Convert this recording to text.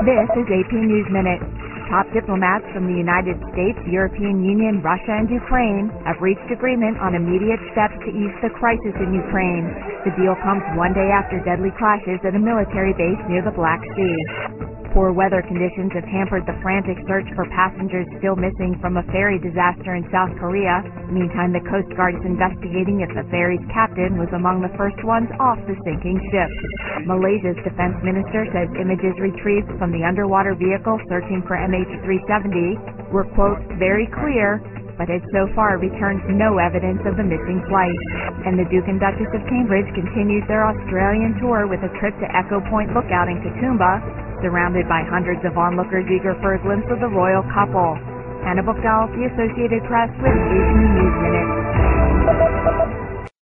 This is AP News Minute. Top diplomats from the United States, European Union, Russia, and Ukraine have reached agreement on immediate steps to ease the crisis in Ukraine. The deal comes one day after deadly clashes at a military base near the Black Sea. Poor weather conditions have hampered the frantic search for passengers still missing from a ferry disaster in South Korea. Meantime, the Coast Guard is investigating if the ferry's captain was among the first ones off the sinking ship. Malaysia's defense minister says images retrieved from the underwater vehicle searching for MH370 were, quote, very clear, but has so far returned no evidence of the missing flight. And the Duke and Duchess of Cambridge continued their Australian tour with a trip to Echo Point Lookout in Katoomba, surrounded by hundreds of onlookers eager for a glimpse of the royal couple. Hannah Buchdahl, The Associated Press, with AP News Minute.